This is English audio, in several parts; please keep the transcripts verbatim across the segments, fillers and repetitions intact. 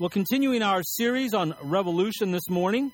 Well, continuing our series on revolution this morning,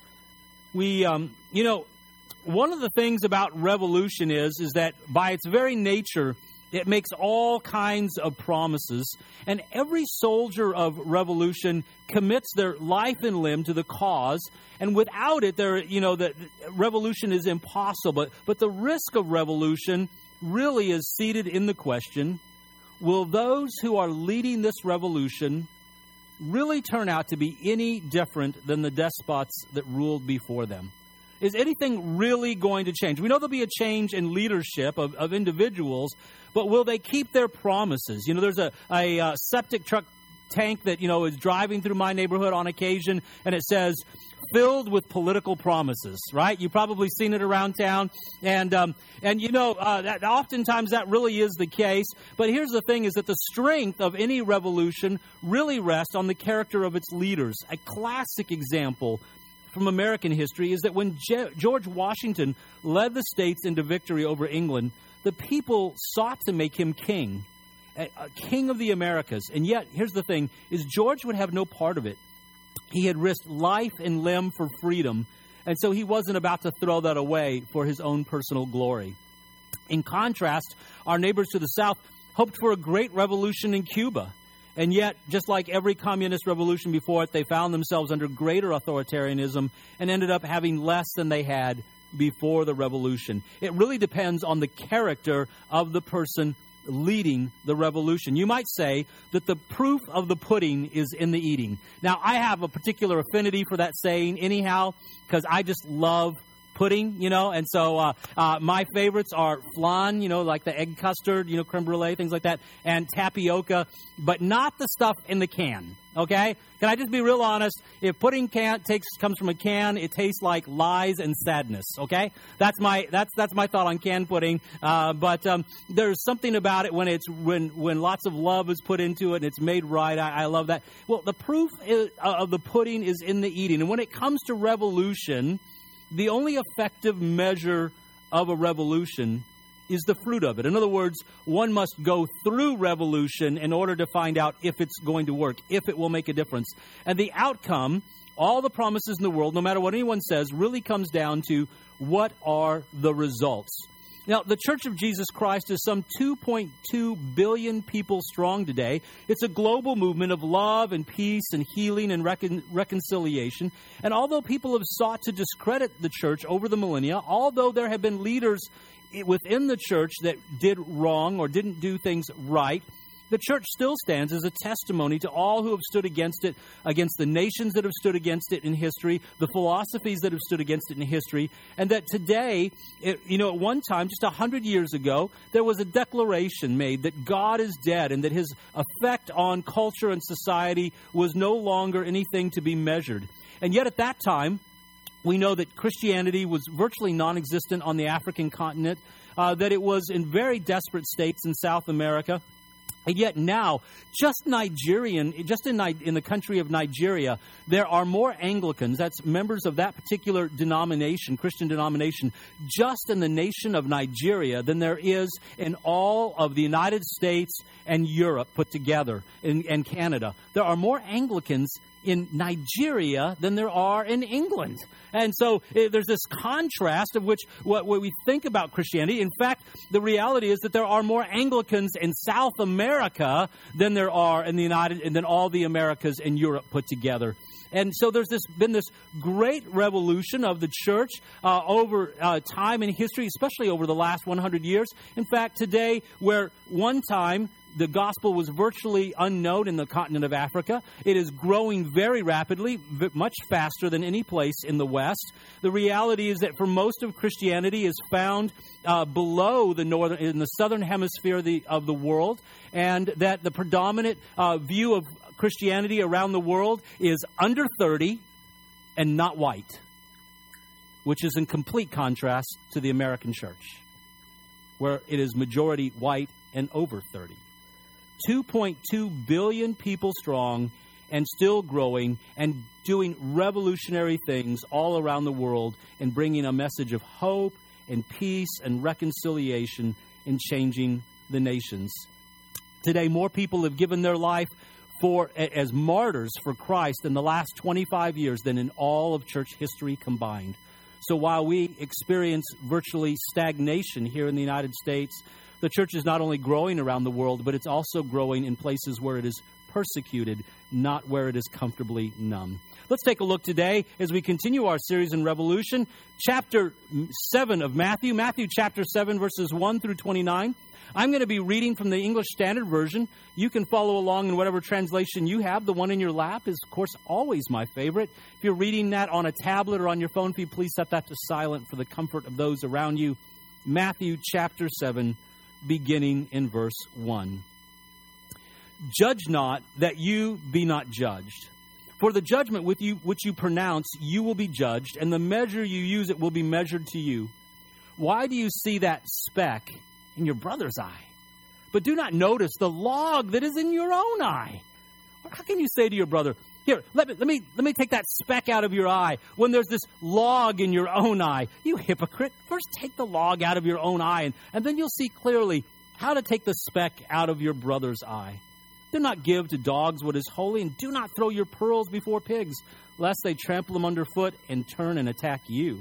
we, um, you know, one of the things about revolution is, is that by its very nature, it makes all kinds of promises, and every soldier of revolution commits their life and limb to the cause, and without it, there, you know, the revolution is impossible. But, but the risk of revolution really is seated in the question, will those who are leading this revolution really turn out to be any different than the despots that ruled before them? Is anything really going to change? We know there'll be a change in leadership of, of individuals, but will they keep their promises? You know, there's a, a, a septic truck tank that, you know, is driving through my neighborhood on occasion, and it says, filled with political promises, right? You've probably seen it around town. And, um, and you know, uh, that oftentimes that really is the case. But here's the thing, is that the strength of any revolution really rests on the character of its leaders. A classic example from American history is that when Je- George Washington led the states into victory over England, the people sought to make him king, a, a king of the Americas. And yet, here's the thing, is George would have no part of it. He had risked life and limb for freedom, and so he wasn't about to throw that away for his own personal glory. In contrast, our neighbors to the south hoped for a great revolution in Cuba. And yet, just like every communist revolution before it, they found themselves under greater authoritarianism and ended up having less than they had before the revolution. It really depends on the character of the person leading the revolution. You might say that the proof of the pudding is in the eating. Now, I have a particular affinity for that saying anyhow, because I just love pudding, you know, and so uh, uh, my favorites are flan, you know, like the egg custard, you know, creme brulee, things like that, and tapioca, but not the stuff in the can, okay? Can I just be real honest? If pudding can takes comes from a can, it tastes like lies and sadness, okay? That's my that's that's my thought on canned pudding. Uh, but um, there's something about it when it's when when lots of love is put into it and it's made right. I, I love that. Well, the proof is, uh, of the pudding is in the eating, and when it comes to revolution, the only effective measure of a revolution is the fruit of it. In other words, one must go through revolution in order to find out if it's going to work, if it will make a difference. And the outcome, all the promises in the world, no matter what anyone says, really comes down to what are the results. Now, the Church of Jesus Christ is some two point two billion people strong today. It's a global movement of love and peace and healing and recon- reconciliation. And although people have sought to discredit the church over the millennia, although there have been leaders within the church that did wrong or didn't do things right, the church still stands as a testimony to all who have stood against it, against the nations that have stood against it in history, the philosophies that have stood against it in history, and that today, it, you know, at one time, just a hundred years ago, there was a declaration made that God is dead and that his effect on culture and society was no longer anything to be measured. And yet at that time, we know that Christianity was virtually non-existent on the African continent, uh, that it was in very desperate states in South America. And yet now, just Nigerian, just in, in the country of Nigeria, there are more Anglicans, that's members of that particular denomination, Christian denomination, just in the nation of Nigeria than there is in all of the United States and Europe put together, in, and Canada. There are more Anglicans in Nigeria than there are in England. And so eh, there's this contrast of which what, what we think about Christianity. In fact, the reality is that there are more Anglicans in South America than there are in the United, and than all the Americas and Europe put together. And so there's this been this great revolution of the church uh, over uh, time in history, especially over the last one hundred years. In fact, today, where one time the gospel was virtually unknown in the continent of Africa, it is growing very rapidly, much faster than any place in the West. The reality is that for most of Christianity is found uh, below the northern, in the southern hemisphere of the, of the world, and that the predominant uh, view of Christianity around the world is under thirty and not white, which is in complete contrast to the American church, where it is majority white and over thirty. two point two billion people strong and still growing and doing revolutionary things all around the world and bringing a message of hope and peace and reconciliation in changing the nations. Today, more people have given their life for as martyrs for Christ in the last twenty-five years than in all of church history combined. So while we experience virtually stagnation here in the United States, the church is not only growing around the world, but it's also growing in places where it is persecuted, not where it is comfortably numb. Let's take a look today as we continue our series in Revolution, chapter seven of Matthew, Matthew chapter seven, verses one through twenty-nine. I'm going to be reading from the English Standard Version. You can follow along in whatever translation you have. The one in your lap is, of course, always my favorite. If you're reading that on a tablet or on your phone, please set that to silent for the comfort of those around you. Matthew chapter seven, beginning in verse one. Judge not that you be not judged. For the judgment with you which you pronounce, you will be judged, and the measure you use it will be measured to you. Why do you see that speck in your brother's eye, but do not notice the log that is in your own eye? How can you say to your brother, here, let me, let me, let me take that speck out of your eye, when there's this log in your own eye? You hypocrite, first take the log out of your own eye, and, and then you'll see clearly how to take the speck out of your brother's eye. Do not give to dogs what is holy, and do not throw your pearls before pigs, lest they trample them underfoot and turn and attack you.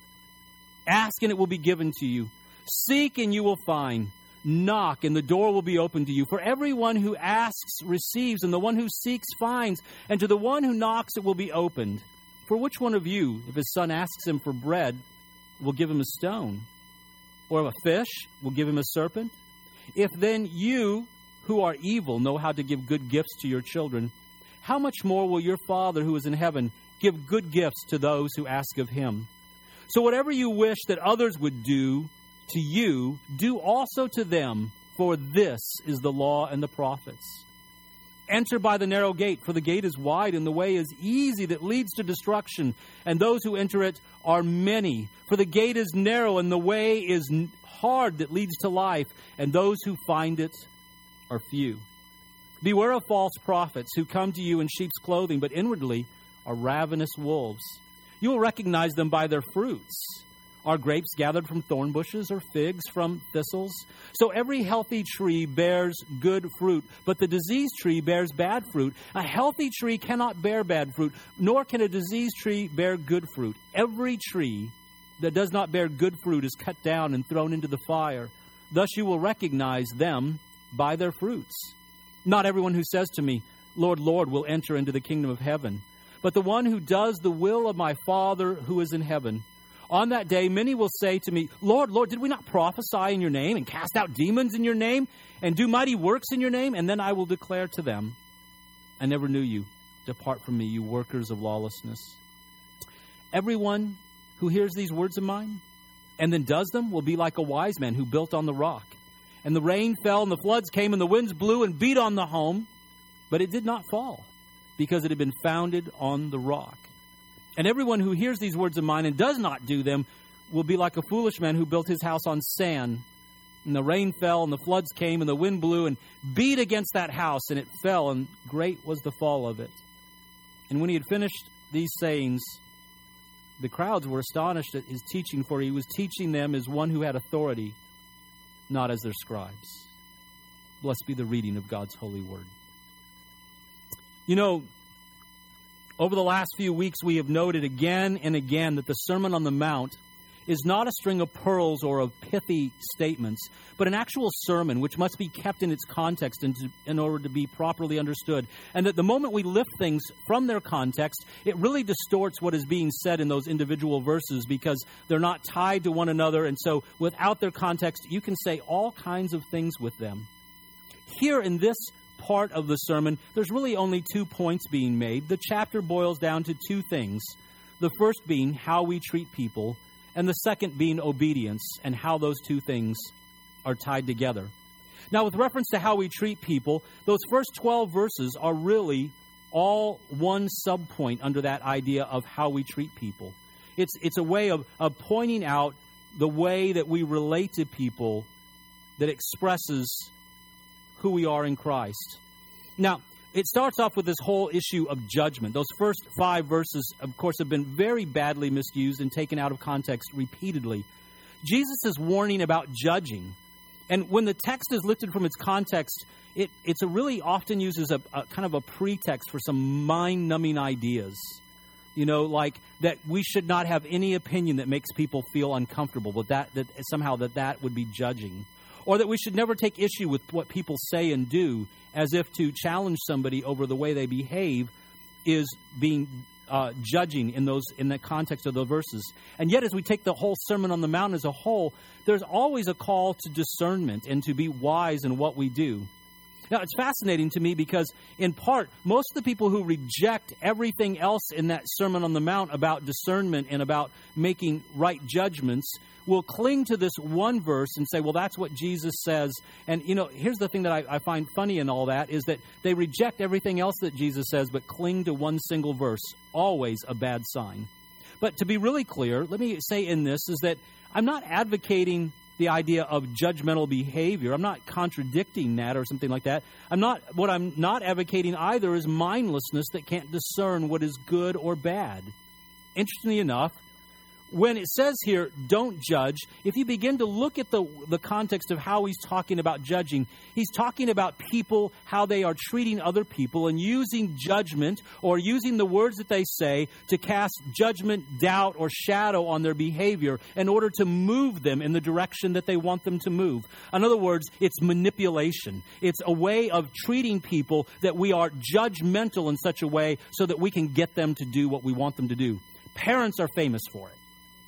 Ask, and it will be given to you. Seek, and you will find. Knock, and the door will be opened to you. For everyone who asks receives, and the one who seeks finds, and to the one who knocks it will be opened. For which one of you, if his son asks him for bread, will give him a stone? Or a fish, will give him a serpent? If then you, who are evil, know how to give good gifts to your children, how much more will your Father who is in heaven give good gifts to those who ask of him? So whatever you wish that others would do to you, do also to them, for this is the law and the prophets. Enter by the narrow gate, for the gate is wide and the way is easy that leads to destruction, and those who enter it are many. For the gate is narrow and the way is hard that leads to life, and those who find it are few. Beware of false prophets who come to you in sheep's clothing, but inwardly are ravenous wolves. You will recognize them by their fruits. Are grapes gathered from thorn bushes, or figs from thistles? So every healthy tree bears good fruit, but the diseased tree bears bad fruit. A healthy tree cannot bear bad fruit, nor can a diseased tree bear good fruit. Every tree that does not bear good fruit is cut down and thrown into the fire. Thus you will recognize them by their fruits. Not everyone who says to me, Lord, Lord, will enter into the kingdom of heaven, but the one who does the will of my Father who is in heaven. On that day, many will say to me, Lord, Lord, did we not prophesy in your name and cast out demons in your name and do mighty works in your name? And then I will declare to them, I never knew you. Depart from me, you workers of lawlessness. Everyone who hears these words of mine and then does them will be like a wise man who built on the rock. And the rain fell and the floods came and the winds blew and beat on the home, but it did not fall because it had been founded on the rock. And everyone who hears these words of mine and does not do them will be like a foolish man who built his house on sand. And the rain fell, and the floods came, and the wind blew and beat against that house, and it fell, and great was the fall of it. And when he had finished these sayings, the crowds were astonished at his teaching, for he was teaching them as one who had authority, not as their scribes. Blessed be the reading of God's holy word. You know, over the last few weeks, we have noted again and again that the Sermon on the Mount is not a string of pearls or of pithy statements, but an actual sermon which must be kept in its context in, to, in order to be properly understood. And that the moment we lift things from their context, it really distorts what is being said in those individual verses because they're not tied to one another. And so without their context, you can say all kinds of things with them. Here in this part of the sermon, there's really only two points being made. The chapter boils down to two things. The first being how we treat people, and the second being obedience, and how those two things are tied together. Now, with reference to how we treat people, those first twelve verses are really all one subpoint under that idea of how we treat people. It's, it's a way of, of pointing out the way that we relate to people that expresses who we are in Christ. Now, it starts off with this whole issue of judgment. Those first five verses, of course, have been very badly misused and taken out of context repeatedly. Jesus is warning about judging. And when the text is lifted from its context, it, it's a really often used as a, a kind of a pretext for some mind-numbing ideas. You know, like that we should not have any opinion that makes people feel uncomfortable, but that, that somehow that that would be judging. Or that we should never take issue with what people say and do, as if to challenge somebody over the way they behave is being uh, judging in those in the context of the verses. And yet, as we take the whole Sermon on the Mount as a whole, there's always a call to discernment and to be wise in what we do. Now, it's fascinating to me because, in part, most of the people who reject everything else in that Sermon on the Mount about discernment and about making right judgments will cling to this one verse and say, well, that's what Jesus says. And, you know, here's the thing that I, I find funny in all that is that they reject everything else that Jesus says but cling to one single verse. Always a bad sign. But to be really clear, let me say in this is that I'm not advocating the idea of judgmental behavior. I'm not contradicting that or something like that. I'm not. What I'm not advocating either is mindlessness that can't discern what is good or bad. Interestingly enough, when it says here, don't judge, if you begin to look at the, the context of how he's talking about judging, he's talking about people, how they are treating other people and using judgment or using the words that they say to cast judgment, doubt, or shadow on their behavior in order to move them in the direction that they want them to move. In other words, it's manipulation. It's a way of treating people that we are judgmental in such a way so that we can get them to do what we want them to do. Parents are famous for it.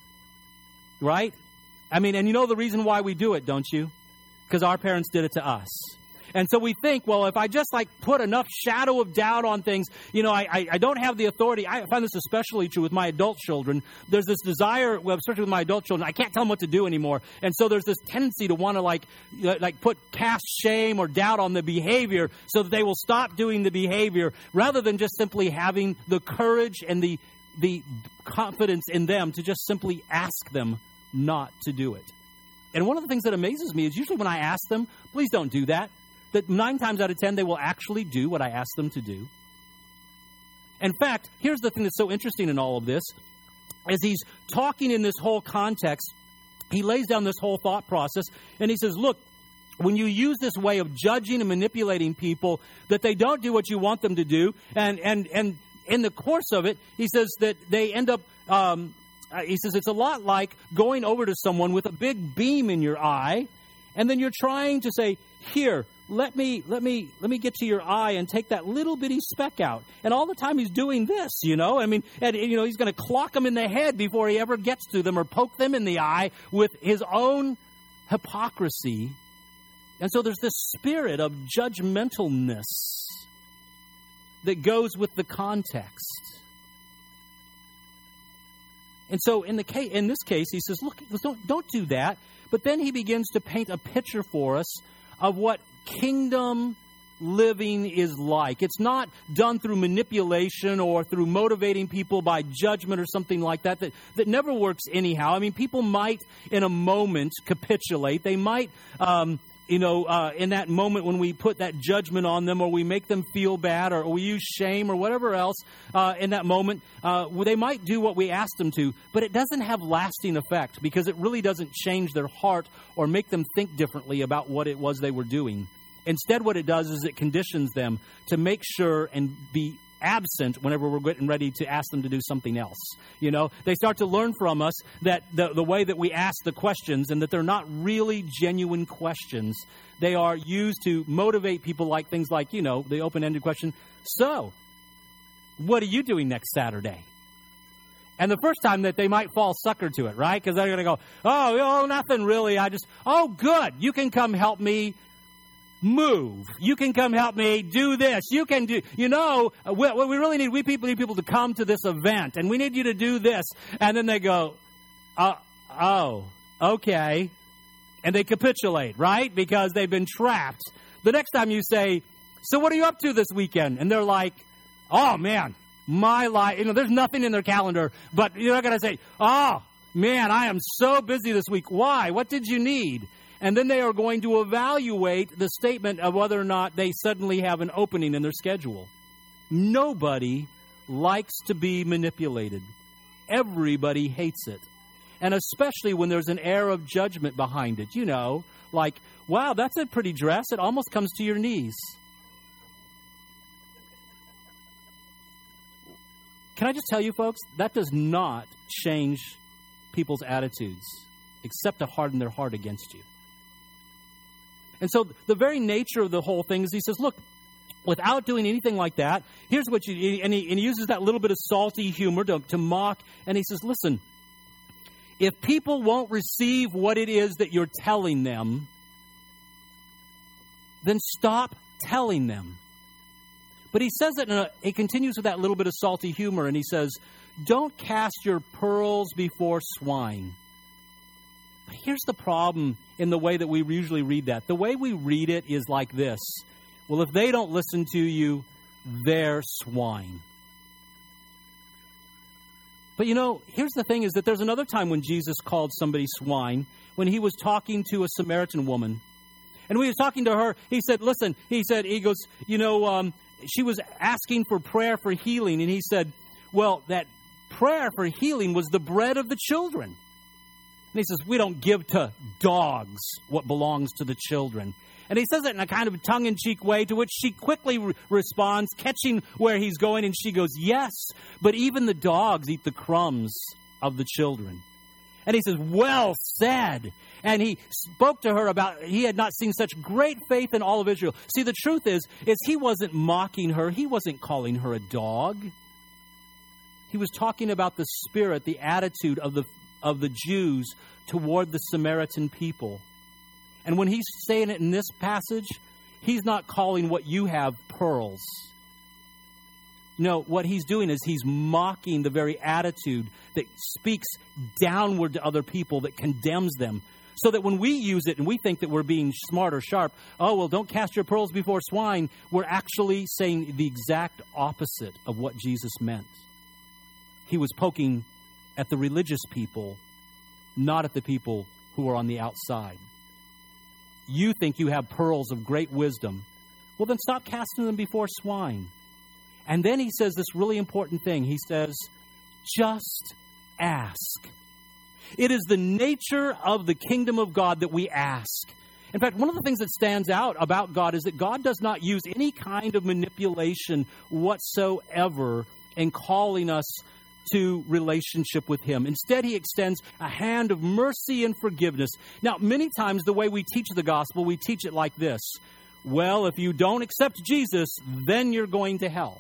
Right? I mean, and you know the reason why we do it, don't you? Because our parents did it to us. And so we think, well, if I just like put enough shadow of doubt on things, you know, I, I, I don't have the authority. I find this especially true with my adult children. There's this desire, well, especially with my adult children, I can't tell them what to do anymore. And so there's this tendency to want to like, like put cast shame or doubt on the behavior so that they will stop doing the behavior rather than just simply having the courage and the the confidence in them to just simply ask them not to do it. And one of the things that amazes me is usually when I ask them, please don't do that, that nine times out of ten, they will actually do what I ask them to do. In fact, here's the thing that's so interesting in all of this. As he's talking in this whole context, he lays down this whole thought process, and he says, look, when you use this way of judging and manipulating people, that they don't do what you want them to do, and and and in the course of it, he says that they end up, um, he says it's a lot like going over to someone with a big beam in your eye, and then you're trying to say, here, let me, let me, let me get to your eye and take that little bitty speck out. And all the time he's doing this, you know, I mean, and, you know, he's going to clock them in the head before he ever gets to them or poke them in the eye with his own hypocrisy. And so there's this spirit of judgmentalness that goes with the context. And so in the case, in this case, he says, look, don't, don't do that. But then he begins to paint a picture for us of what kingdom living is like. It's not done through manipulation or through motivating people by judgment or something like that, that, that never works anyhow. I mean, people might in a moment capitulate. They might... Um, You know, uh, in that moment when we put that judgment on them or we make them feel bad or we use shame or whatever else uh, in that moment, uh, they might do what we ask them to, but it doesn't have lasting effect because it really doesn't change their heart or make them think differently about what it was they were doing. Instead, what it does is it conditions them to make sure and be absent whenever we're getting ready to ask them to do something else. You know, they start to learn from us that the, the way that we ask the questions and that they're not really genuine questions. They are used to motivate people like things like, you know, the open-ended question, so, what are you doing next Saturday? And the first time that they might fall sucker to it, right? Because they're going to go, oh, oh, nothing really. I just, oh, good. You can come help me move. You can come help me do this. You can do, you know, what we really need, we people need people to come to this event, and we need you to do this. And then they go, uh, oh, okay. And they capitulate, right? Because they've been trapped. The next time you say, so what are you up to this weekend? And they're like, oh, man, my life, you know, there's nothing in their calendar, but you're not going to say, oh, man, I am so busy this week. Why? What did you need? And then they are going to evaluate the statement of whether or not they suddenly have an opening in their schedule. Nobody likes to be manipulated. Everybody hates it. And especially when there's an air of judgment behind it. You know, like wow, that's a pretty dress. It almost comes to your knees. Can I just tell you, folks, that does not change people's attitudes except to harden their heart against you. And so the very nature of the whole thing is he says, look, without doing anything like that, here's what you, and he, and he uses that little bit of salty humor to, to mock, and he says, listen, if people won't receive what it is that you're telling them, then stop telling them. But he says it, in a, he continues with that little bit of salty humor, and he says, don't cast your pearls before swine. But here's the problem in the way that we usually read that. The way we read it is like this. Well, if they don't listen to you, they're swine. But you know, here's the thing is that there's another time when Jesus called somebody swine, when he was talking to a Samaritan woman. And when he was talking to her, he said, listen, he said, he goes, you know, um, she was asking for prayer for healing. And he said, well, that prayer for healing was the bread of the children. And he says, we don't give to dogs what belongs to the children. And he says it in a kind of tongue-in-cheek way, to which she quickly re- responds, catching where he's going, and she goes, yes, but even the dogs eat the crumbs of the children. And he says, well said. And he spoke to her about, he had not seen such great faith in all of Israel. See, the truth is, is he wasn't mocking her. He wasn't calling her a dog. He was talking about the spirit, the attitude of the of the Jews toward the Samaritan people. And when he's saying it in this passage, he's not calling what you have pearls. No, what he's doing is he's mocking the very attitude that speaks downward to other people, that condemns them. So that when we use it and we think that we're being smart or sharp, oh, well, don't cast your pearls before swine, we're actually saying the exact opposite of what Jesus meant. He was poking at the religious people, not at the people who are on the outside. You think you have pearls of great wisdom. Well, then stop casting them before swine. And then he says this really important thing. He says, just ask. It is the nature of the kingdom of God that we ask. In fact, one of the things that stands out about God is that God does not use any kind of manipulation whatsoever in calling us to relationship with him. Instead, he extends a hand of mercy and forgiveness. Now, many times the way we teach the gospel, we teach it like this. Well, if you don't accept Jesus, then you're going to hell.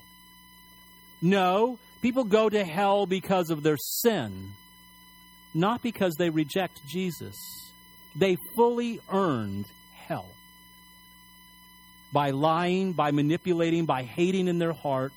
No, people go to hell because of their sin, not because they reject Jesus. They fully earned hell by lying, by manipulating, by hating in their hearts.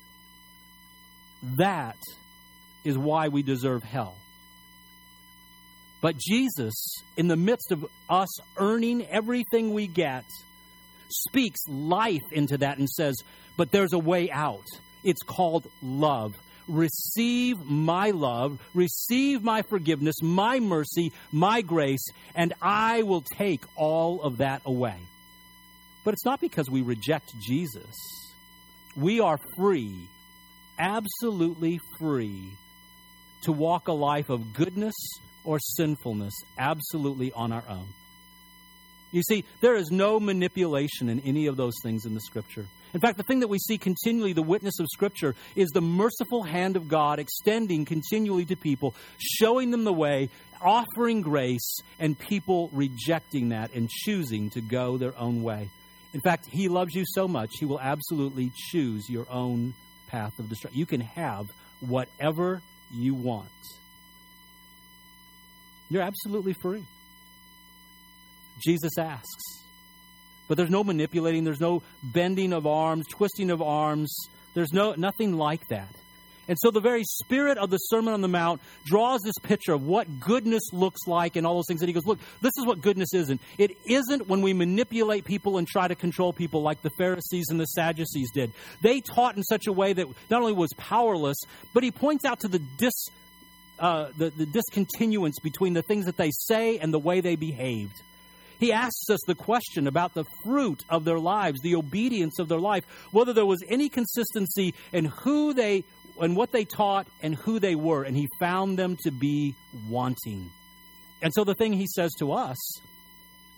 That is why we deserve hell. But Jesus, in the midst of us earning everything we get, speaks life into that and says, but there's a way out. It's called love. Receive my love, receive my forgiveness, my mercy, my grace, and I will take all of that away. But it's not because we reject Jesus. We are free, absolutely free, to walk a life of goodness or sinfulness absolutely on our own. You see, there is no manipulation in any of those things in the Scripture. In fact, the thing that we see continually, the witness of Scripture, is the merciful hand of God extending continually to people, showing them the way, offering grace, and people rejecting that and choosing to go their own way. In fact, he loves you so much, he will absolutely choose your own path of destruction. You can have whatever you want. You're absolutely free. Jesus asks. But there's no manipulating, there's no bending of arms, twisting of arms. There's no nothing like that. And so the very spirit of the Sermon on the Mount draws this picture of what goodness looks like and all those things. And he goes, look, this is what goodness isn't. It isn't when we manipulate people and try to control people like the Pharisees and the Sadducees did. They taught in such a way that not only was powerless, but he points out to the dis, uh, the, the discontinuance between the things that they say and the way they behaved. He asks us the question about the fruit of their lives, the obedience of their life, whether there was any consistency in who they and what they taught and who they were, and he found them to be wanting. And so the thing he says to us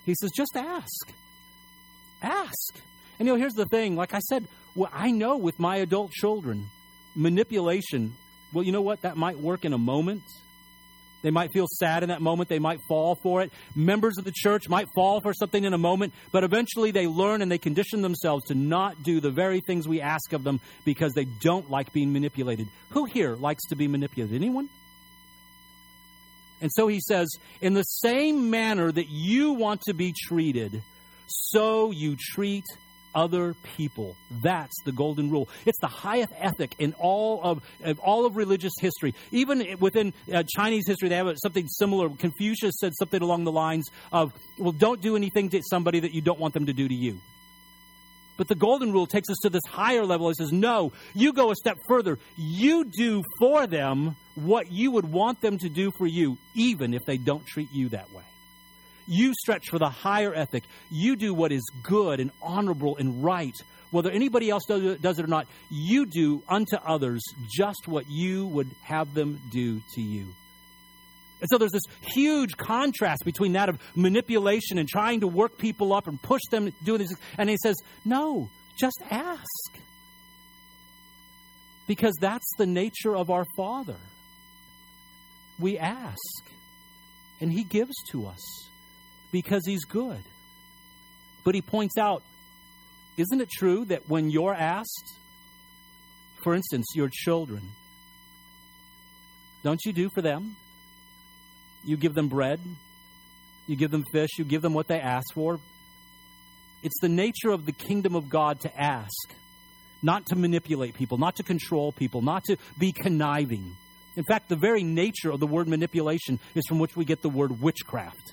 He says, just ask. Ask. And, you know, here's the thing. Like I said, well, I know with my adult children, manipulation, well, you know what? That might work in a moment. They might feel sad in that moment. They might fall for it. Members of the church might fall for something in a moment, but eventually they learn and they condition themselves to not do the very things we ask of them because they don't like being manipulated. Who here likes to be manipulated? Anyone? And so he says, in the same manner that you want to be treated, so you treat other people. That's the golden rule. It's the highest ethic in all of, of all of religious history. Even within uh, Chinese history, they have something similar. Confucius said something along the lines of, well, don't do anything to somebody that you don't want them to do to you. But the golden rule takes us to this higher level. It says, no, you go a step further. You do for them what you would want them to do for you, even if they don't treat you that way. You stretch for the higher ethic. You do what is good and honorable and right. Whether anybody else does it, does it or not, you do unto others just what you would have them do to you. And so there's this huge contrast between that of manipulation and trying to work people up and push them doing this. And he says, no, just ask. Because that's the nature of our Father. We ask, and He gives to us. Because He's good. But he points out, isn't it true that when you're asked, for instance, your children, don't you do for them? You give them bread, you give them fish, you give them what they ask for. It's the nature of the kingdom of God to ask, not to manipulate people, not to control people, not to be conniving. In fact, the very nature of the word manipulation is from which we get the word witchcraft.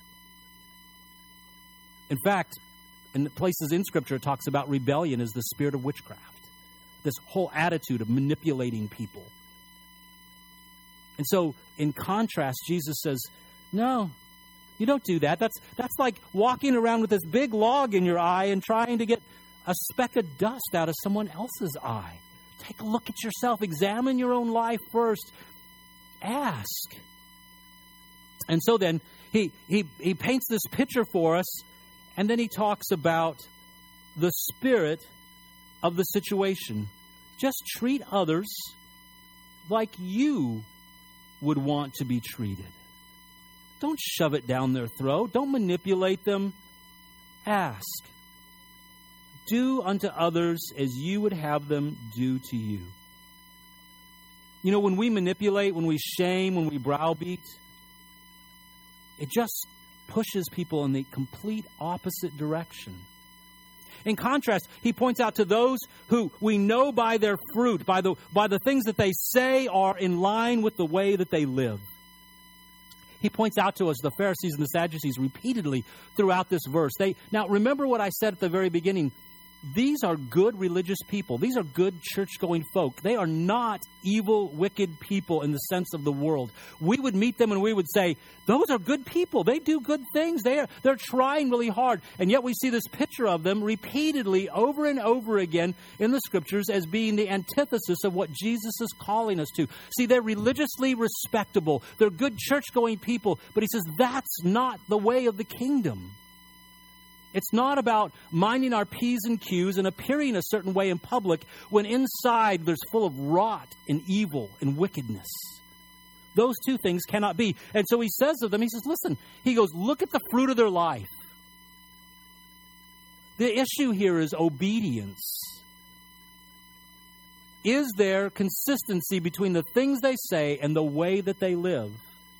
In fact, in the places in Scripture, it talks about rebellion as the spirit of witchcraft. This whole attitude of manipulating people. And so, in contrast, Jesus says, no, you don't do that. That's, that's like walking around with this big log in your eye and trying to get a speck of dust out of someone else's eye. Take a look at yourself. Examine your own life first. Ask. And so then, he, he, he paints this picture for us. And then he talks about the spirit of the situation. Just treat others like you would want to be treated. Don't shove it down their throat. Don't manipulate them. Ask. Do unto others as you would have them do to you. You know, when we manipulate, when we shame, when we browbeat, it just pushes people in the complete opposite direction. In contrast, he points out to those who we know by their fruit, by the, by the things that they say are in line with the way that they live. He points out to us the Pharisees and the Sadducees repeatedly throughout this verse. They, now, remember what I said at the very beginning. These are good religious people. These are good church-going folk. They are not evil, wicked people in the sense of the world. We would meet them and we would say, those are good people. They do good things. They are, they're trying really hard. And yet we see this picture of them repeatedly over and over again in the Scriptures as being the antithesis of what Jesus is calling us to. See, they're religiously respectable. They're good church-going people. But he says that's not the way of the kingdom. It's not about minding our P's and Q's and appearing a certain way in public when inside there's full of rot and evil and wickedness. Those two things cannot be. And so he says to them, he says, listen, he goes, look at the fruit of their life. The issue here is obedience. Is there consistency between the things they say and the way that they live?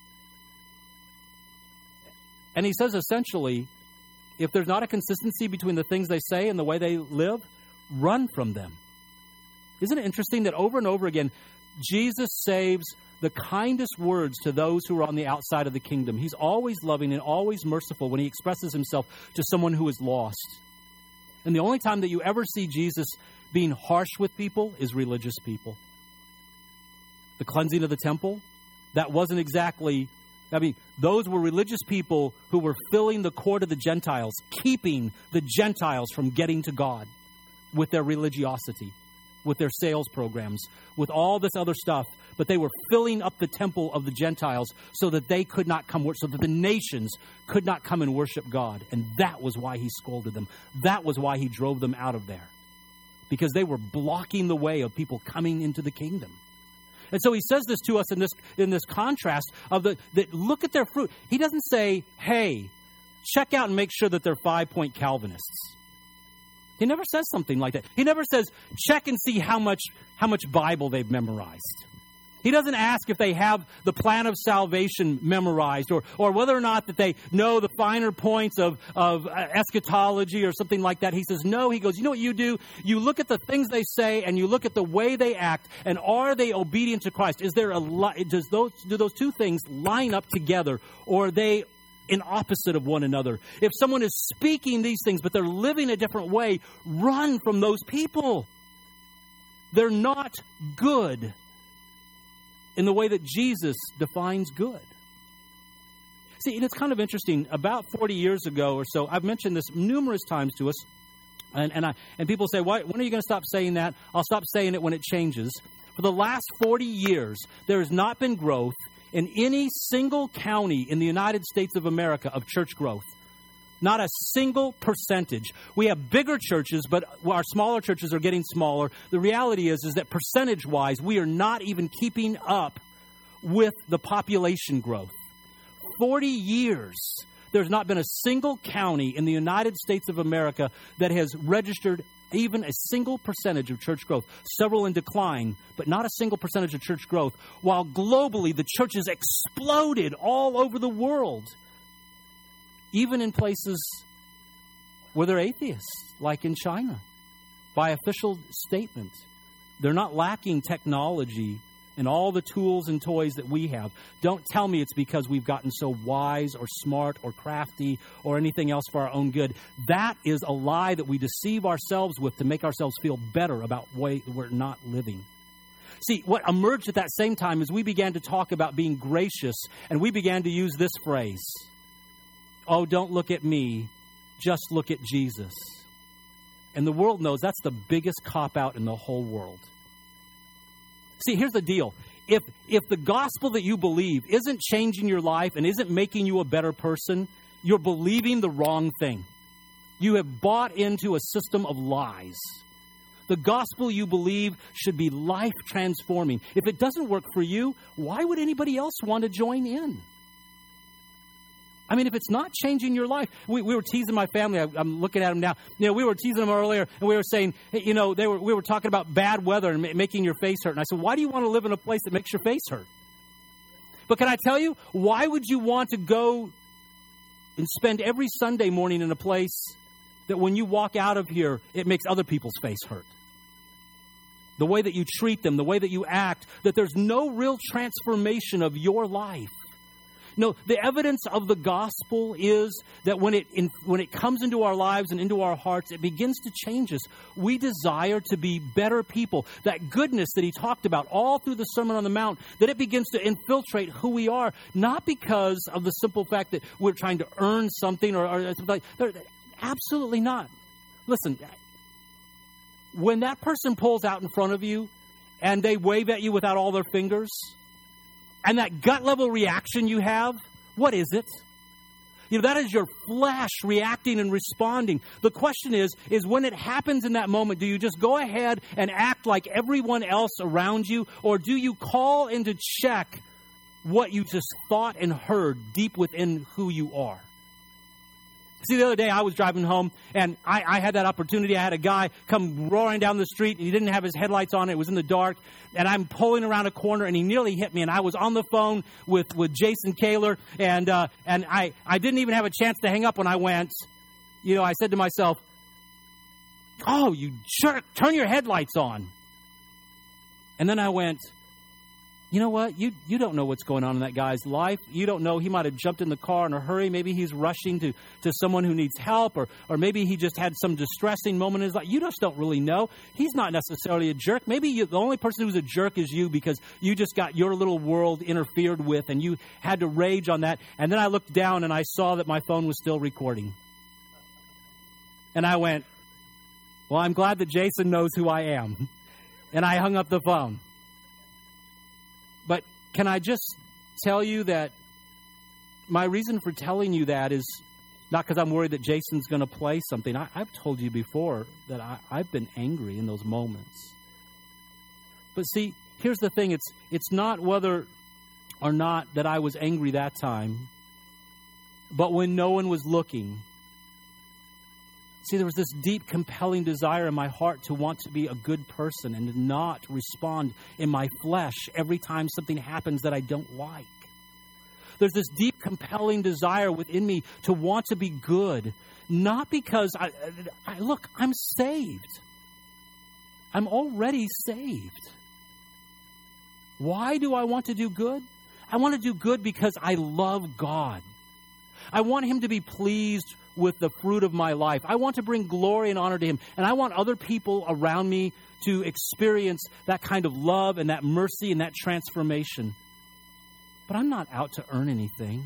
And he says essentially, if there's not a consistency between the things they say and the way they live, run from them. Isn't it interesting that over and over again, Jesus saves the kindest words to those who are on the outside of the kingdom. He's always loving and always merciful when he expresses himself to someone who is lost. And the only time that you ever see Jesus being harsh with people is religious people. The cleansing of the temple, that wasn't exactly... I mean, those were religious people who were filling the court of the Gentiles, keeping the Gentiles from getting to God with their religiosity. with their sales programs, with all this other stuff, but they were filling up the temple of the Gentiles so that they could not come, so that the nations could not come and worship God. And that was why he scolded them. That was why he drove them out of there, because they were blocking the way of people coming into the kingdom. And so he says this to us in this in this contrast of the that look at their fruit. He doesn't say, hey, check out and make sure that they're five-point Calvinists. He never says something like that. He never says, check and see how much how much Bible they've memorized. He doesn't ask if they have the plan of salvation memorized, or or whether or not that they know the finer points of, of eschatology or something like that. He says, no. He goes, you know what you do? You look at the things they say and you look at the way they act, and are they obedient to Christ? Is there a li- does those do those two things line up together, or are they in opposite of one another? If someone is speaking these things but they're living a different way, run from those people. They're not good in the way that Jesus defines good. See, and it's kind of interesting. About forty years ago or so, I've mentioned this numerous times to us, and and, I, and people say, Why, when are you going to stop saying that? I'll stop saying it when it changes. For the last forty years, there has not been growth in any single county in the United States of America of church growth. Not a single percentage. We have bigger churches, but our smaller churches are getting smaller. The reality is, is that percentage-wise, we are not even keeping up with the population growth. forty years, there's not been a single county in the United States of America that has registered even a single percentage of church growth. Several in decline, but not a single percentage of church growth. While globally, the church has exploded all over the world. Even in places where they're atheists, like in China, by official statement. They're not lacking technology and all the tools and toys that we have. Don't tell me it's because we've gotten so wise or smart or crafty or anything else for our own good. That is a lie that we deceive ourselves with to make ourselves feel better about the way we're not living. See, what emerged at that same time is we began to talk about being gracious, and we began to use this phrase. Oh, don't look at me, just look at Jesus. And the world knows that's the biggest cop-out in the whole world. See, here's the deal. If if the gospel that you believe isn't changing your life and isn't making you a better person, you're believing the wrong thing. You have bought into a system of lies. The gospel you believe should be life-transforming. If it doesn't work for you, why would anybody else want to join in? I mean, if it's not changing your life, we, we were teasing my family. I, I'm looking at them now. You know, we were teasing them earlier, and we were saying, hey, you know, they were we were talking about bad weather and ma- making your face hurt. And I said, why do you want to live in a place that makes your face hurt? But can I tell you, why would you want to go and spend every Sunday morning in a place that when you walk out of here, it makes other people's face hurt? The way that you treat them, the way that you act, that there's no real transformation of your life. No, the evidence of the gospel is that when it in, when it comes into our lives and into our hearts, it begins to change us. We desire to be better people. That goodness that he talked about all through the Sermon on the Mount, that it begins to infiltrate who we are, not because of the simple fact that we're trying to earn something or, or something like that. Absolutely not. Listen, when that person pulls out in front of you and they wave at you without all their fingers, and that gut level reaction you have, what is it? You know, that is your flesh reacting and responding. The question is, is when it happens in that moment, do you just go ahead and act like everyone else around you? Or do you call into check what you just thought and heard deep within who you are? See, the other day I was driving home, and I, I had that opportunity. I had a guy come roaring down the street, and he didn't have his headlights on. It was in the dark, and I'm pulling around a corner, and he nearly hit me. And I was on the phone with, with Jason Kaler, and uh, and I, I didn't even have a chance to hang up when I went. You know, I said to myself, oh, you jerk, turn your headlights on. And then I went, you know what? You you don't know what's going on in that guy's life. You don't know. He might have jumped in the car in a hurry. Maybe he's rushing to, to someone who needs help, or or maybe he just had some distressing moment in his life. You just don't really know. He's not necessarily a jerk. Maybe you, the only person who's a jerk is you, because you just got your little world interfered with and you had to rage on that. And then I looked down and I saw that my phone was still recording. And I went, well, I'm glad that Jason knows who I am. And I hung up the phone. But can I just tell you that my reason for telling you that is not because I'm worried that Jason's going to play something. I, I've told you before that I, I've been angry in those moments. But see, here's the thing. It's it's not whether or not that I was angry that time, but when no one was looking. See, there was this deep, compelling desire in my heart to want to be a good person and to not respond in my flesh every time something happens that I don't like. There's this deep, compelling desire within me to want to be good, not because I, I look, I'm saved. I'm already saved. Why do I want to do good? I want to do good because I love God. I want Him to be pleased with the fruit of my life. I want to bring glory and honor to Him. And I want other people around me to experience that kind of love and that mercy and that transformation. But I'm not out to earn anything.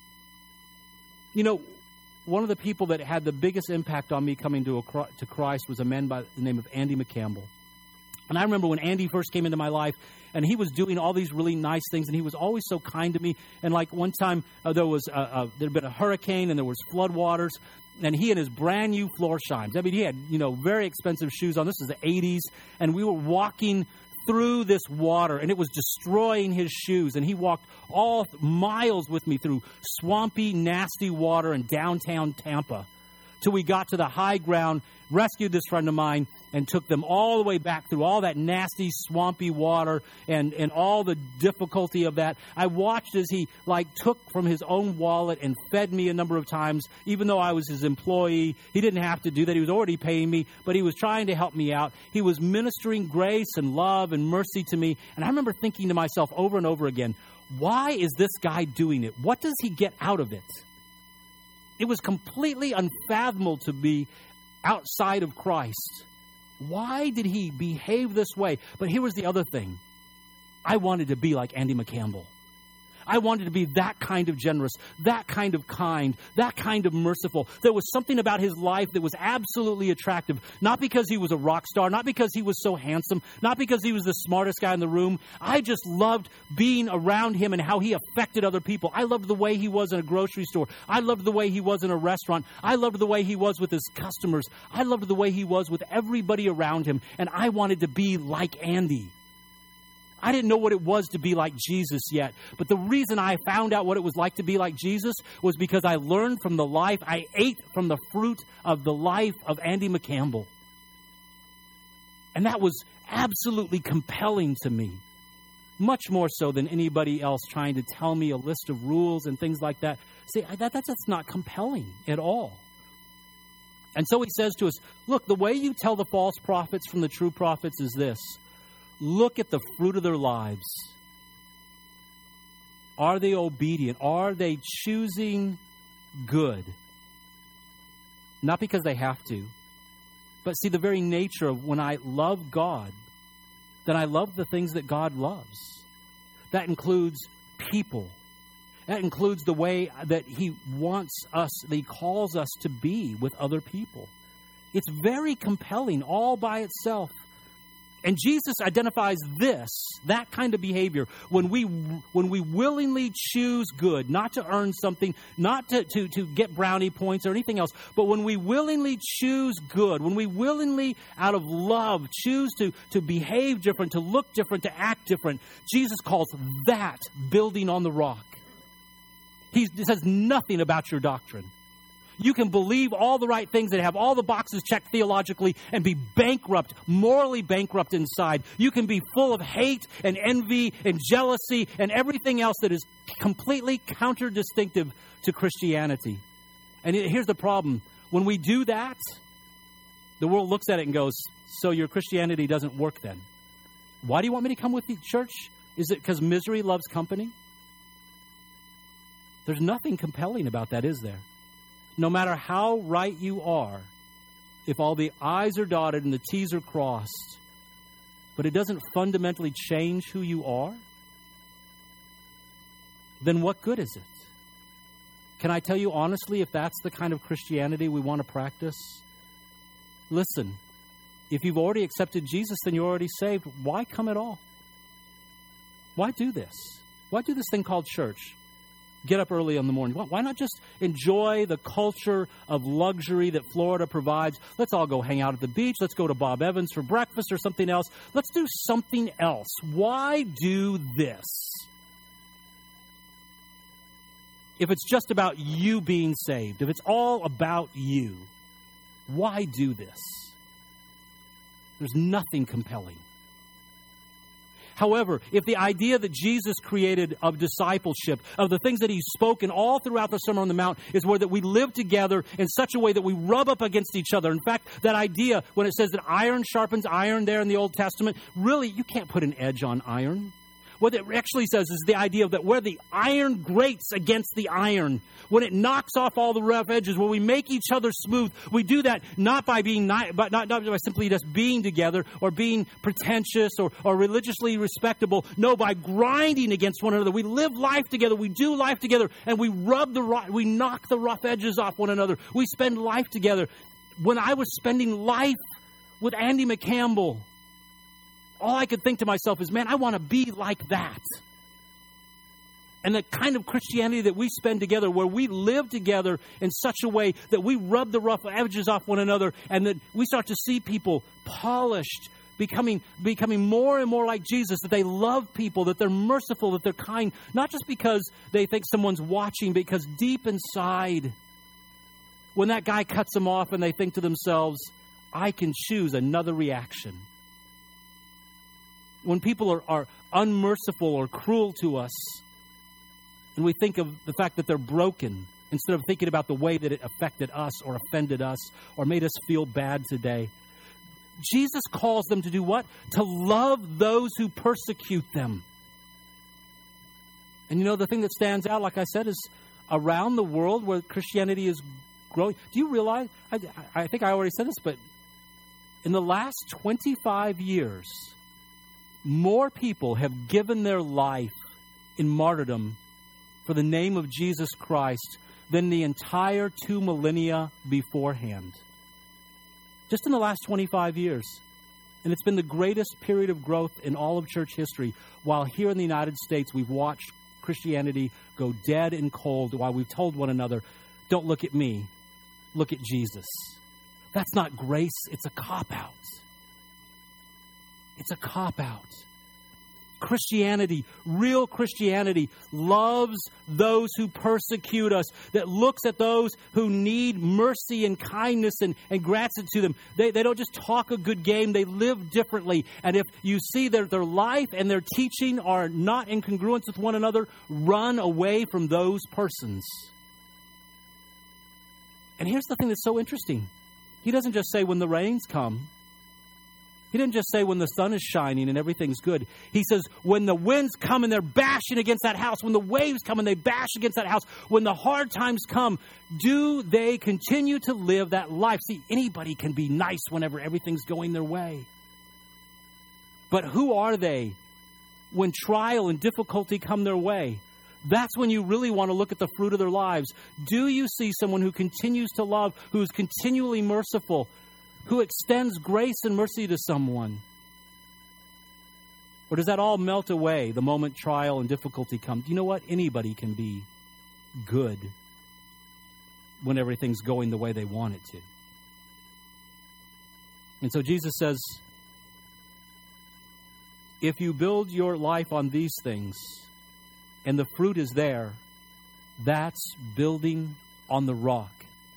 You know, one of the people that had the biggest impact on me coming to, a, to Christ was a man by the name of Andy McCampbell. And I remember when Andy first came into my life, and he was doing all these really nice things, and he was always so kind to me. And like one time, uh, there was a, a, there had been a hurricane, and there was floodwaters, and he had his brand new floor shines. I mean, he had, you know, very expensive shoes on. This was the eighties, and we were walking through this water, and it was destroying his shoes. And he walked all miles with me through swampy, nasty water in downtown Tampa till we got to the high ground, rescued this friend of mine, and took them all the way back through all that nasty, swampy water and, and all the difficulty of that. I watched as he like took from his own wallet and fed me a number of times, even though I was his employee. He didn't have to do that. He was already paying me, but he was trying to help me out. He was ministering grace and love and mercy to me. And I remember thinking to myself over and over again, why is this guy doing it? What does he get out of it? It was completely unfathomable to me outside of Christ. Why did he behave this way? But here was the other thing. I wanted to be like Andy McCampbell. I wanted to be that kind of generous, that kind of kind, that kind of merciful. There was something about his life that was absolutely attractive, not because he was a rock star, not because he was so handsome, not because he was the smartest guy in the room. I just loved being around him and how he affected other people. I loved the way he was in a grocery store. I loved the way he was in a restaurant. I loved the way he was with his customers. I loved the way he was with everybody around him. And I wanted to be like Andy. I didn't know what it was to be like Jesus yet. But the reason I found out what it was like to be like Jesus was because I learned from the life, I ate from the fruit of the life of Andy McCampbell. And that was absolutely compelling to me. Much more so than anybody else trying to tell me a list of rules and things like that. See, that, that's, that's not compelling at all. And so he says to us, look, the way you tell the false prophets from the true prophets is this. Look at the fruit of their lives. Are they obedient? Are they choosing good? Not because they have to, but see, the very nature of when I love God, then I love the things that God loves. That includes people. That includes the way that He wants us, that He calls us to be with other people. It's very compelling all by itself. And Jesus identifies this, that kind of behavior, when we when we willingly choose good, not to earn something, not to, to, to get brownie points or anything else, but when we willingly choose good, when we willingly, out of love, choose to, to behave different, to look different, to act different, Jesus calls that building on the rock. He says nothing about your doctrine. You can believe all the right things and have all the boxes checked theologically and be bankrupt, morally bankrupt inside. You can be full of hate and envy and jealousy and everything else that is completely counter-distinctive to Christianity. And here's the problem. When we do that, the world looks at it and goes, so your Christianity doesn't work then. Why do you want me to come with you, church? Is it because misery loves company? There's nothing compelling about that, is there? No matter how right you are, if all the I's are dotted and the T's are crossed, but it doesn't fundamentally change who you are, then what good is it? Can I tell you honestly, if that's the kind of Christianity we want to practice? Listen, If you've already accepted Jesus, then you're already saved. Why come at all? Why do this? Why do this thing called church? Get up early in the morning. Why not just enjoy the culture of luxury that Florida provides? Let's all go hang out at the beach. Let's go to Bob Evans for breakfast or something else. Let's do something else. Why do this? If it's just about you being saved, if it's all about you, why do this? There's nothing compelling. However, if the idea that Jesus created of discipleship, of the things that He's spoken all throughout the Sermon on the Mount, is where that we live together in such a way that we rub up against each other. In fact, that idea, when it says that iron sharpens iron there in the Old Testament, really, you can't put an edge on iron. What it actually says is the idea that where the iron grates against the iron, when it knocks off all the rough edges, when we make each other smooth, we do that not by being not, but not, not by simply just being together or being pretentious or, or religiously respectable. No, by grinding against one another. We live life together. We do life together, and we rub the we knock the rough edges off one another. We spend life together. When I was spending life with Andy McCampbell, all I could think to myself is, man, I want to be like that. And the kind of Christianity that we spend together, where we live together in such a way that we rub the rough edges off one another, and that we start to see people polished, becoming, becoming more and more like Jesus, that they love people, that they're merciful, that they're kind, not just because they think someone's watching, because deep inside, when that guy cuts them off and they think to themselves, I can choose another reaction. When people are, are unmerciful or cruel to us, and we think of the fact that they're broken, instead of thinking about the way that it affected us or offended us or made us feel bad today, Jesus calls them to do what? To love those who persecute them. And you know, the thing that stands out, like I said, is around the world where Christianity is growing. Do you realize, I, I think I already said this, but in the last twenty-five years, more people have given their life in martyrdom for the name of Jesus Christ than the entire two millennia beforehand. Just in the last twenty-five years. And it's been the greatest period of growth in all of church history, while here in the United States we've watched Christianity go dead and cold, while we've told one another, don't look at me, look at Jesus. That's not grace, it's a cop-out. It's a cop-out. Christianity, real Christianity, loves those who persecute us, that looks at those who need mercy and kindness and, and grants it to them. They, they don't just talk a good game, they live differently. And if you see that their life and their teaching are not in congruence with one another, run away from those persons. And here's the thing that's so interesting. He doesn't just say when the rains come. He didn't just say when the sun is shining and everything's good. He says when the winds come and they're bashing against that house, when the waves come and they bash against that house, when the hard times come, do they continue to live that life? See, anybody can be nice whenever everything's going their way. But who are they when trial and difficulty come their way? That's when you really want to look at the fruit of their lives. Do you see someone who continues to love, who is continually merciful, who extends grace and mercy to someone? Or does that all melt away the moment trial and difficulty come? Do you know what? Anybody can be good when everything's going the way they want it to. And so Jesus says, if you build your life on these things and the fruit is there, that's building on the rock.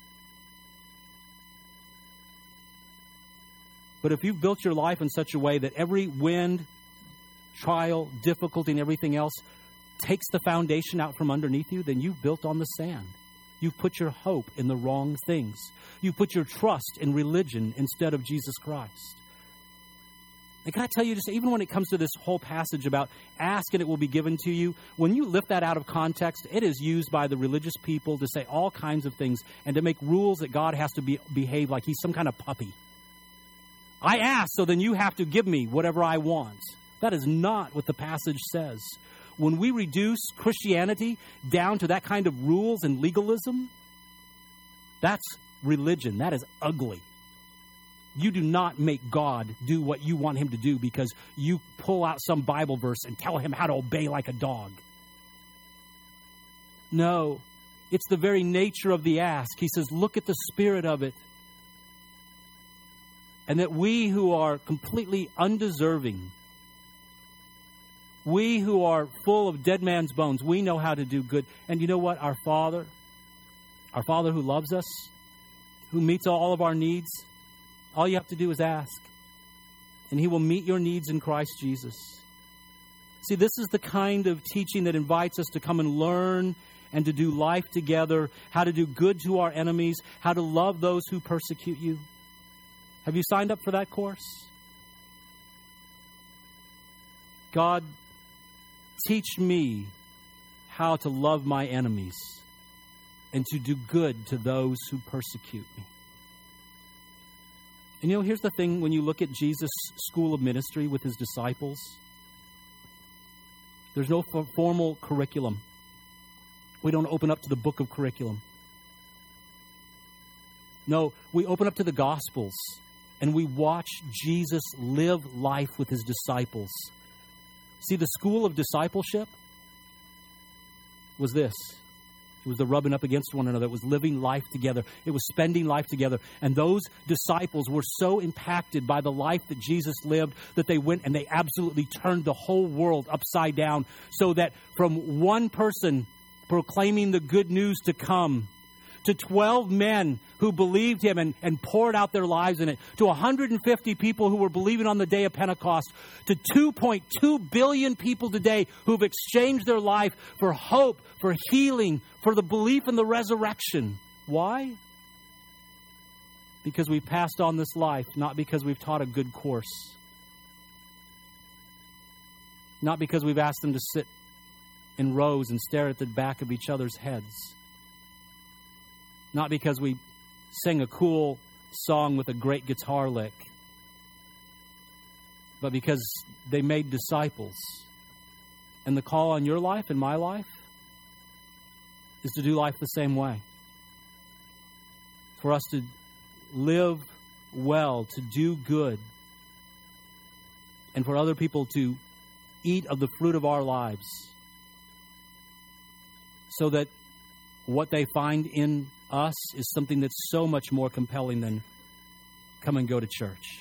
But if you've built your life in such a way that every wind, trial, difficulty, and everything else takes the foundation out from underneath you, then you've built on the sand. You've put your hope in the wrong things. You've put your trust in religion instead of Jesus Christ. And can I tell you, just even when it comes to this whole passage about ask and it will be given to you, when you lift that out of context, it is used by the religious people to say all kinds of things and to make rules that God has to be, behave like he's some kind of puppy. I ask, so then you have to give me whatever I want. That is not what the passage says. When we reduce Christianity down to that kind of rules and legalism, that's religion. That is ugly. You do not make God do what you want him to do because you pull out some Bible verse and tell him how to obey like a dog. No, it's the very nature of the ask. He says, look at the spirit of it. And that we who are completely undeserving, we who are full of dead man's bones, we know how to do good. And you know what? Our Father, our Father who loves us, who meets all of our needs, all you have to do is ask. And he will meet your needs in Christ Jesus. See, this is the kind of teaching that invites us to come and learn and to do life together, how to do good to our enemies, how to love those who persecute you. Have you signed up for that course? God, teach me how to love my enemies and to do good to those who persecute me. And you know, here's the thing when you look at Jesus' school of ministry with his disciples, there's no f- formal curriculum. We don't open up to the book of curriculum. No, we open up to the Gospels and we watch Jesus live life with his disciples. See, the school of discipleship was this. It was the rubbing up against one another. It was living life together. It was spending life together. And those disciples were so impacted by the life that Jesus lived that they went and they absolutely turned the whole world upside down, so that from one person proclaiming the good news to come, to twelve men who believed him and, and poured out their lives in it, to one hundred fifty people who were believing on the day of Pentecost, to two point two billion people today who've exchanged their life for hope, for healing, for the belief in the resurrection. Why? Because we've passed on this life, not because we've taught a good course. Not because we've asked them to sit in rows and stare at the back of each other's heads. Not because we sang a cool song with a great guitar lick, but because they made disciples. And the call on your life and my life is to do life the same way. For us to live well, to do good, and for other people to eat of the fruit of our lives, so that what they find in us is something that's so much more compelling than come and go to church.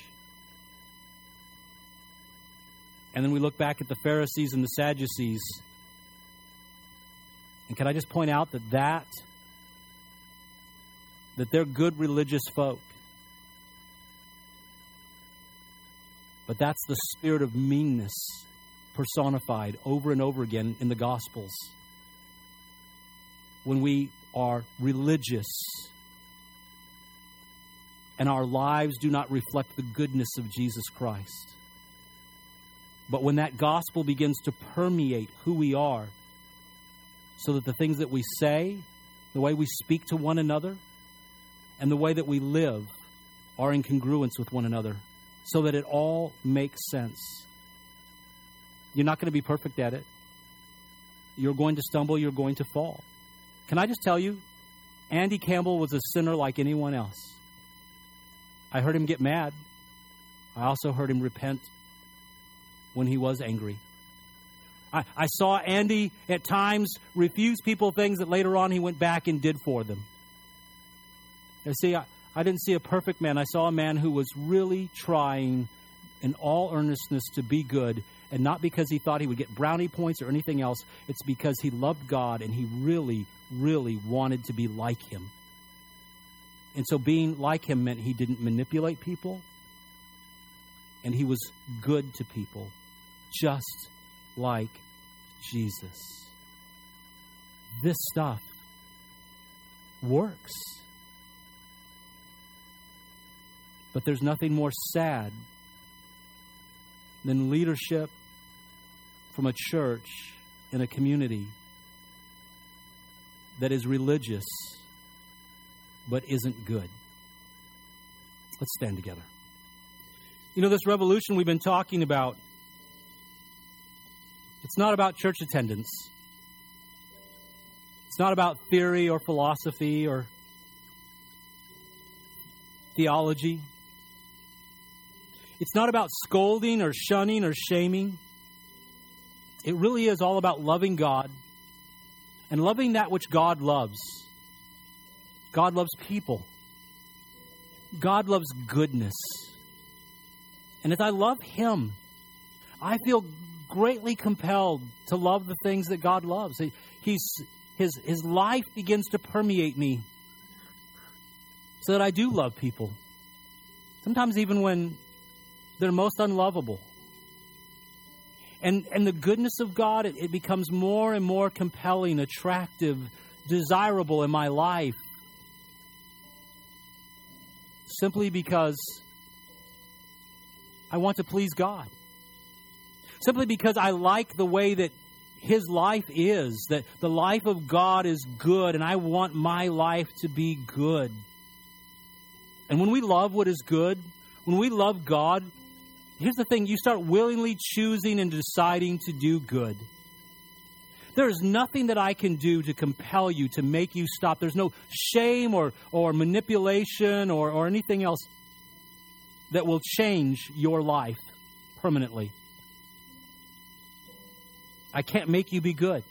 And then we look back at the Pharisees and the Sadducees. And can I just point out that that, that they're good religious folk. But that's the spirit of meanness personified over and over again in the Gospels. When we are religious and our lives do not reflect the goodness of Jesus Christ. But when that gospel begins to permeate who we are, so that the things that we say, the way we speak to one another, and the way that we live are in congruence with one another, so that it all makes sense. You're not going to be perfect at it. You're going to stumble, you're going to fall. Can I just tell you, Andy Campbell was a sinner like anyone else. I heard him get mad. I also heard him repent when he was angry. I, I saw Andy at times refuse people things that later on he went back and did for them. You see, I, I didn't see a perfect man. I saw a man who was really trying in all earnestness to be good, and not because he thought he would get brownie points or anything else. It's because he loved God and he really, really wanted to be like him. And so being like him meant he didn't manipulate people, and he was good to people, just like Jesus. This stuff works. But there's nothing more sad than leadership from a church in a community that is religious but isn't good. Let's stand together. You know, this revolution we've been talking about, it's not about church attendance. It's not about theory or philosophy or theology. It's not about scolding or shunning or shaming. It really is all about loving God and loving that which God loves. God loves people. God loves goodness. And as I love Him, I feel greatly compelled to love the things that God loves. He's, his, his life begins to permeate me so that I do love people. Sometimes even when they're most unlovable. And, and the goodness of God, it, it becomes more and more compelling, attractive, desirable in my life. Simply because I want to please God. Simply because I like the way that His life is, that the life of God is good, and I want my life to be good. And when we love what is good, when we love God, here's the thing, you start willingly choosing and deciding to do good. There is nothing that I can do to compel you, to make you stop. There's no shame or, or manipulation or, or anything else that will change your life permanently. I can't make you be good.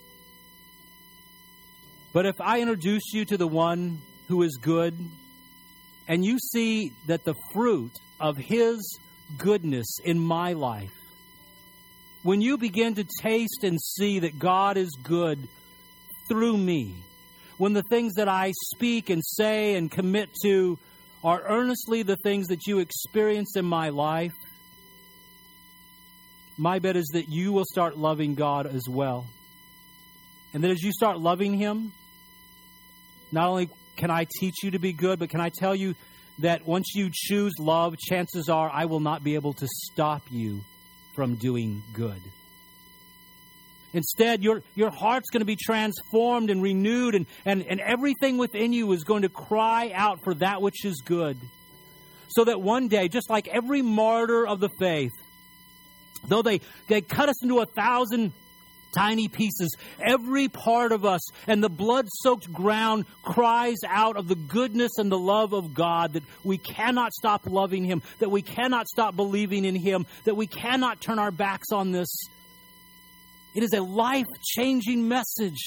But if I introduce you to the one who is good, and you see that the fruit of His goodness in my life, when you begin to taste and see that God is good through me, when the things that I speak and say and commit to are earnestly the things that you experience in my life, my bet is that you will start loving God as well. And that as you start loving Him, not only can I teach you to be good, but can I tell you that once you choose love, chances are I will not be able to stop you from doing good. Instead, your, your heart's going to be transformed and renewed, and, and, and everything within you is going to cry out for that which is good. So that one day, just like every martyr of the faith, though they, they cut us into a thousand tiny pieces, every part of us and the blood-soaked ground cries out of the goodness and the love of God, that we cannot stop loving Him, that we cannot stop believing in Him, that we cannot turn our backs on this. It is a life-changing message.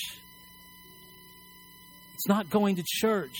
It's not going to church.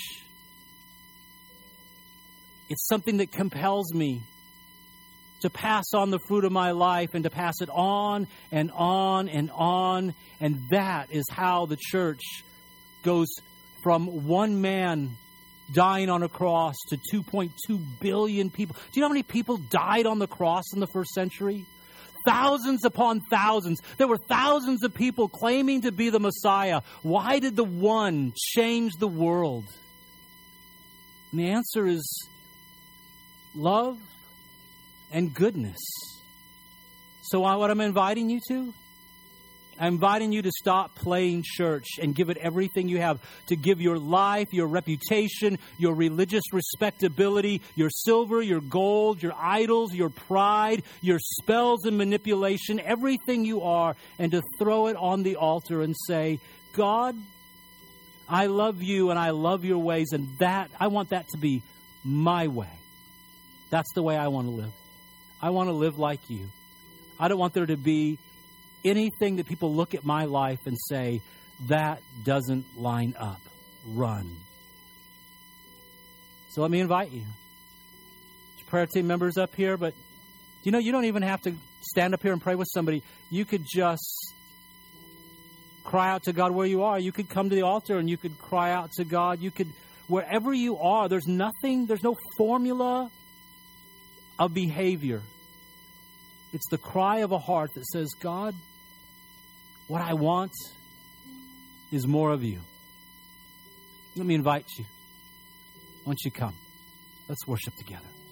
It's something that compels me to pass on the fruit of my life and to pass it on and on and on. And that is how the church goes from one man dying on a cross to two point two billion people. Do you know how many people died on the cross in the first century? Thousands upon thousands. There were thousands of people claiming to be the Messiah. Why did the one change the world? And the answer is love and goodness. So what I'm inviting you to? I'm inviting you to stop playing church and give it everything you have. To give your life, your reputation, your religious respectability, your silver, your gold, your idols, your pride, your spells and manipulation, everything you are, and to throw it on the altar and say, God, I love you and I love your ways, and that, I want that to be my way. That's the way I want to live. I want to live like you. I don't want there to be anything that people look at my life and say, that doesn't line up. Run. So let me invite you. There's prayer team members up here, but you know, you don't even have to stand up here and pray with somebody. You could just cry out to God where you are. You could come to the altar and you could cry out to God. You could, wherever you are, there's nothing, there's no formula of behavior. It's the cry of a heart that says, God, what I want is more of you. Let me invite you. Why don't you come? Let's worship together.